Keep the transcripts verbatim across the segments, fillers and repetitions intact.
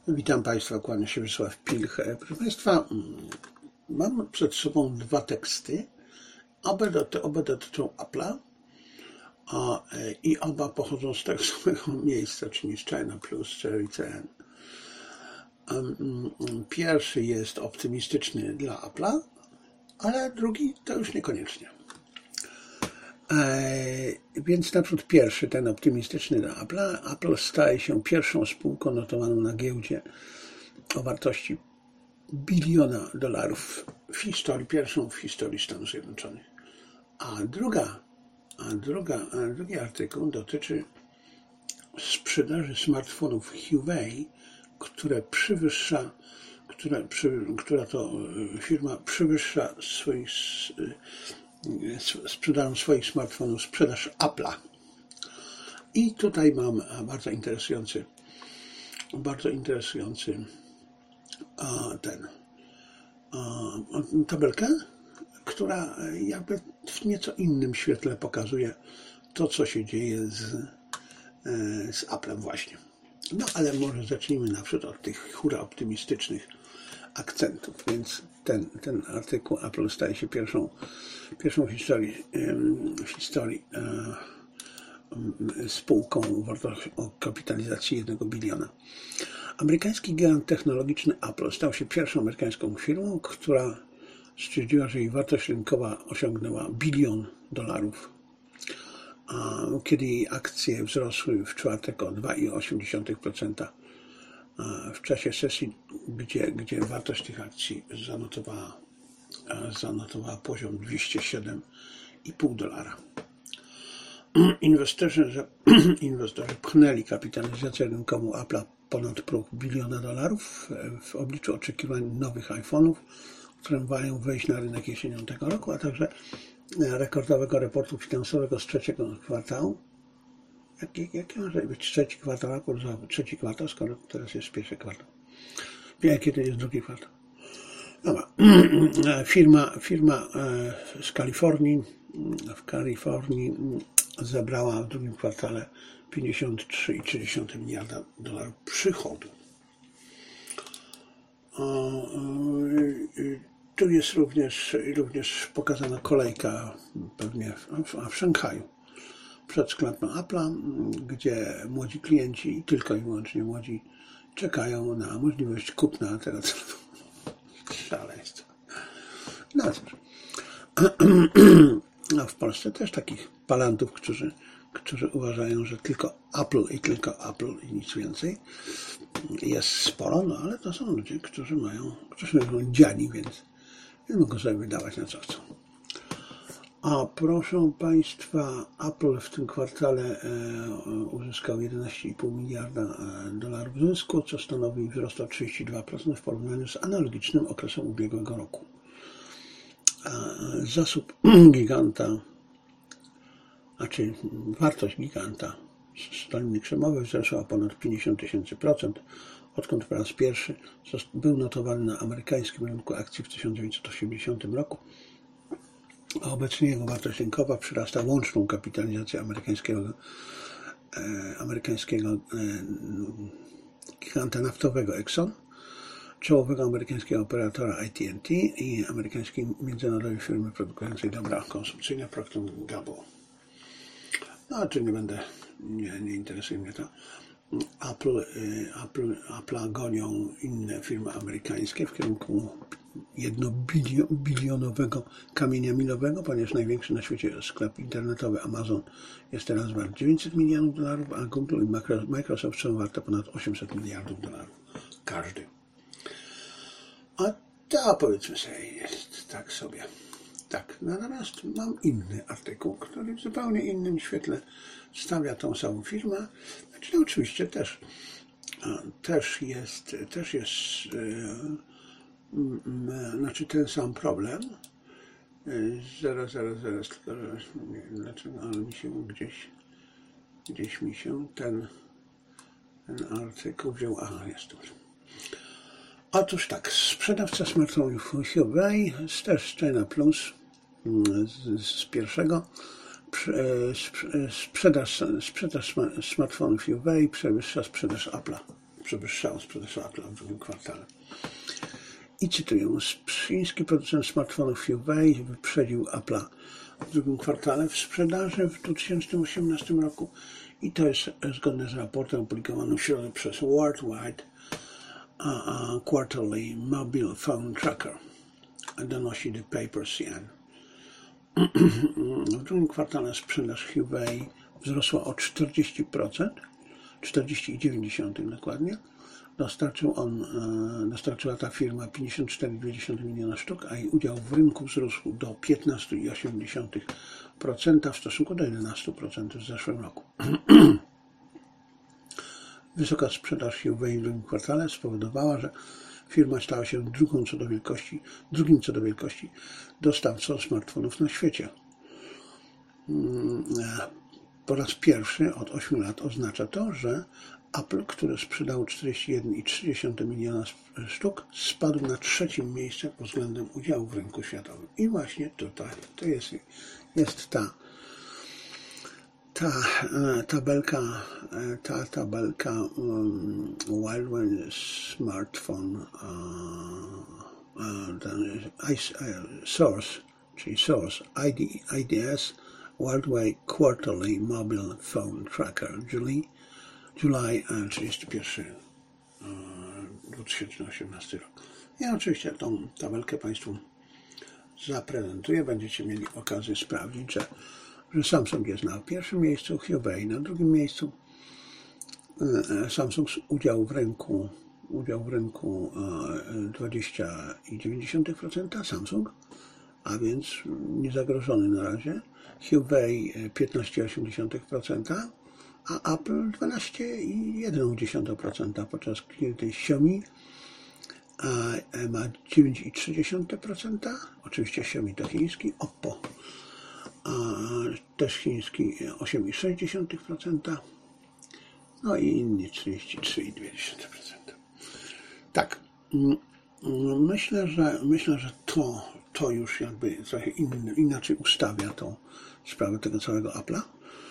Witam Państwa, kłania się Wiesław Pilch. Proszę Państwa, mam przed sobą dwa teksty. Oba, doty, oba dotyczą Apple'a a, i oba pochodzą z tego samego miejsca, czyli z China Plus, czyli C N. Pierwszy jest optymistyczny dla Apple'a, ale drugi to już niekoniecznie. E, więc naprzód pierwszy, ten optymistyczny dla Apple'a. Apple staje się pierwszą spółką notowaną na giełdzie o wartości biliona dolarów w historii, pierwszą w historii Stanów Zjednoczonych. A druga, a druga, a drugi artykuł dotyczy sprzedaży smartfonów Huawei, które przewyższa, które, przy, która to firma przewyższa swoich sprzedażą swoich smartfonów sprzedaż Apple'a. I tutaj mam bardzo interesujący, bardzo interesujący ten tabelkę, która jakby w nieco innym świetle pokazuje to, co się dzieje z, z Apple'em właśnie. No ale może zacznijmy naprzód od tych hura optymistycznych akcentów. Więc ten, ten artykuł Apple staje się pierwszą, pierwszą w historii, w historii spółką o kapitalizacji jednego biliona. Amerykański gigant technologiczny Apple stał się pierwszą amerykańską firmą, która stwierdziła, że jej wartość rynkowa osiągnęła bilion dolarów. A kiedy jej akcje wzrosły w czwartek o dwa przecinek osiem procent w czasie sesji, gdzie, gdzie wartość tych akcji zanotowała, zanotowała poziom dwieście siedem i pół dolara. Inwestorzy, inwestorzy pchnęli kapitalizację rynkową Apple'a ponad próg biliona dolarów w obliczu oczekiwań nowych iPhone'ów, które mają wejść na rynek jesienią tego roku, a także rekordowego raportu finansowego z trzeciego kwartału. Jaki, jaki może być trzeci kwartał, raport za trzeci kwartał, skoro teraz jest pierwszy kwartał? Jaki to jest drugi kwartał? Dobra. Firma, firma z Kalifornii, w Kalifornii zebrała w drugim kwartale pięćdziesiąt trzy przecinek trzy miliarda dolarów przychodu. Tu jest również, również pokazana kolejka pewnie w, w Szanghaju przed sklepem Apple'a, gdzie młodzi klienci i tylko i wyłącznie młodzi czekają na możliwość kupna tego telefonu. Szaleństwo. No cóż. No, w Polsce też takich palantów, którzy, którzy uważają, że tylko Apple i tylko Apple i nic więcej. Jest sporo, no ale to są ludzie, którzy mają, którzy są dziani, więc nie mogą sobie wydawać na co chcą. A proszę Państwa, Apple w tym kwartale e, uzyskał jedenaście i pół miliarda dolarów zysku, co stanowi wzrost o trzydzieści dwa procent w porównaniu z analogicznym okresem ubiegłego roku. A zasób giganta, znaczy wartość giganta stoliny krzemowej wzrosła o ponad pięćdziesiąt tysięcy procent, odkąd po raz pierwszy był notowany na amerykańskim rynku akcji w tysiąc dziewięćset osiemdziesiątym roku. A obecnie jego wartość rynkowa przyrasta łączną kapitalizację amerykańskiego, e, amerykańskiego e, giganta naftowego Exxon, czołowego amerykańskiego operatora I T and T i amerykańskiej międzynarodowej firmy produkującej dobra konsumpcyjne Procter and Gamble. No, czy nie będę, nie, nie interesuje mnie to. Apple, Apple, Apple'a gonią inne firmy amerykańskie w kierunku jednobilionowego kamienia milowego, ponieważ największy na świecie sklep internetowy Amazon jest teraz wart dziewięćset milionów dolarów, a Google i Microsoft są warte ponad osiemset miliardów dolarów. Każdy. A to powiedzmy sobie jest tak sobie. Tak, natomiast mam inny artykuł, który w zupełnie innym świetle stawia tą samą firmę. Znaczy, no oczywiście też, też jest, też jest znaczy ten sam problem. Zaraz, zaraz, zaraz, tylko nie wiem dlaczego, ale mi się gdzieś, gdzieś mi się ten, ten artykuł wziął. Aha, jest tu. Otóż tak, sprzedawca smartfonów Huawei, też z China Plus, z, z pierwszego, sprzedaż, sprzedaż smartfonów Huawei przewyższa sprzedaż Apple'a. przewyższało sprzedaż Apple'a w drugim kwartale. I cytuję, chiński producent smartfonów Huawei wyprzedził Apple'a w drugim kwartale w sprzedaży w dwa tysiące osiemnastym roku i to jest zgodne z raportem opublikowanym w środę przez Worldwide uh, Quarterly Mobile Phone Tracker, donosi The Paper C N. W drugim kwartale sprzedaż Huawei wzrosła o czterdzieści procent, czterdzieści przecinek dziewięć dokładnie. Dostarczył on, dostarczyła ta firma pięćdziesiąt cztery przecinek dwa miliona sztuk, a jej udział w rynku wzrósł do piętnaście przecinek osiem procent w stosunku do jedenaście procent w zeszłym roku. Wysoka sprzedaż Huawei w drugim kwartale spowodowała, że firma stała się drugą co do wielkości, drugim co do wielkości dostawcą smartfonów na świecie. Po raz pierwszy od ośmiu lat oznacza to, że Apple, który sprzedał czterdzieści jeden przecinek trzy miliona sztuk, spadł na trzecim miejsce pod względem udziału w rynku światowym. I właśnie tutaj to jest, jest ta, ta tabelka, ta tabelka um, Worldwide Smartphone uh, uh, ten Source, czyli Source I D S Worldwide Quarterly Mobile Phone Tracker July July trzydziesty pierwszy dwa tysiące osiemnasty rok. Ja oczywiście tą tabelkę Państwu zaprezentuję. Będziecie mieli okazję sprawdzić, że, że Samsung jest na pierwszym miejscu, Huawei na drugim miejscu. Samsung udział w rynku, udział w rynku dwadzieścia dziewięć procent, Samsung, a więc niezagrożony na razie. Huawei piętnaście przecinek osiem procent, a Apple dwanaście przecinek jeden procent, podczas gdy Xiaomi ma dziewięć przecinek trzy procent, oczywiście Xiaomi to chiński, Oppo też chiński osiem przecinek sześć procent, no i inni trzydzieści trzy przecinek dwa procent. Tak, myślę, że myślę, że to, to już jakby trochę inny, inaczej ustawia tą sprawę tego całego Apple'a.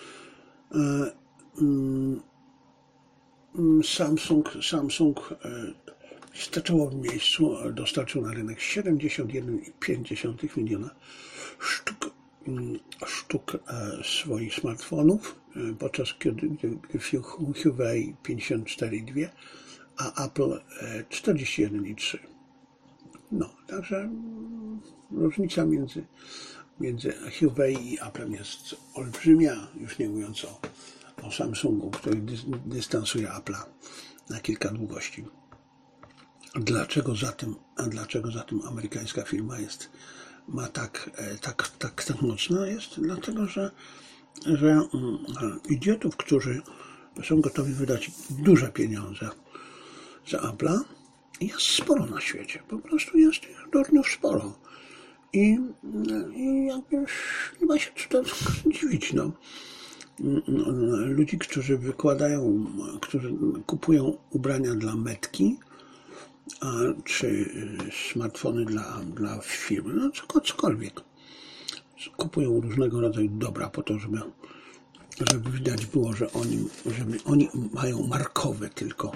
Samsung, Samsung w czołowym miejscu dostarczył na rynek siedemdziesiąt jeden przecinek pięć miliona sztuk, sztuk swoich smartfonów, podczas kiedy Huawei pięćdziesiąt cztery przecinek dwa, a Apple czterdzieści jeden przecinek trzy. No, także różnica między, między Huawei i Applem jest olbrzymia, już nie mówiąc o, o Samsungu, który dystansuje Apple'a na kilka długości. Dlaczego zatem, a dlaczego zatem amerykańska firma jest, ma tak, tak, tak, tak mocno? Jest dlatego, że, że idiotów, którzy są gotowi wydać duże pieniądze za Apple'a, jest sporo na świecie. Po prostu jest tych durniów sporo. I, i jakby nie ma się co dziwić. No. Ludzi, którzy wykładają, którzy kupują ubrania dla metki, a, czy smartfony dla, dla firmy, no cokolwiek. Kupują różnego rodzaju dobra po to, żeby, żeby widać było, że oni, żeby oni mają markowe tylko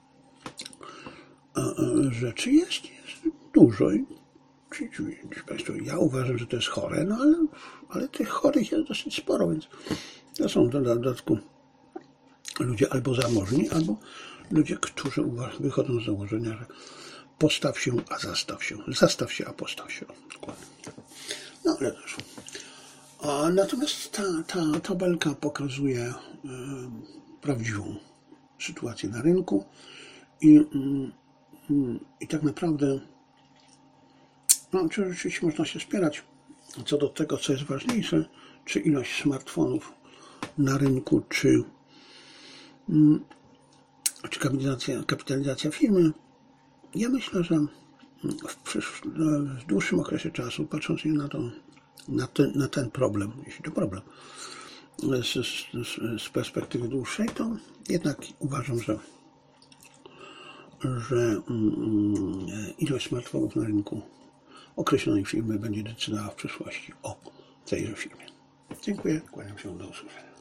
rzeczy. Jest, jest dużo. I, czy, czy, czy Państwo, ja uważam, że to jest chore, no ale, ale tych chorych jest dosyć sporo, więc to są w dodatku ludzie albo zamożni, albo ludzie, którzy wychodzą z założenia, że postaw się, a zastaw się. Zastaw się, a postaw się. Dokładnie. No ale też. A natomiast ta, ta tabelka pokazuje e, prawdziwą sytuację na rynku i, mm, i tak naprawdę no, czy rzeczywiście można się spierać co do tego, co jest ważniejsze, czy ilość smartfonów na rynku, czy, czy kapitalizacja, kapitalizacja firmy. Ja myślę, że w, przysz, w dłuższym okresie czasu, patrząc na, to, na, ten, na ten problem, jeśli to problem, z, z, z perspektywy dłuższej, to jednak uważam, że, że ilość smartfonów na rynku określonej firmy będzie decydowała w przyszłości o tejże firmie. Dziękuję, kłaniam się, do usłyszenia.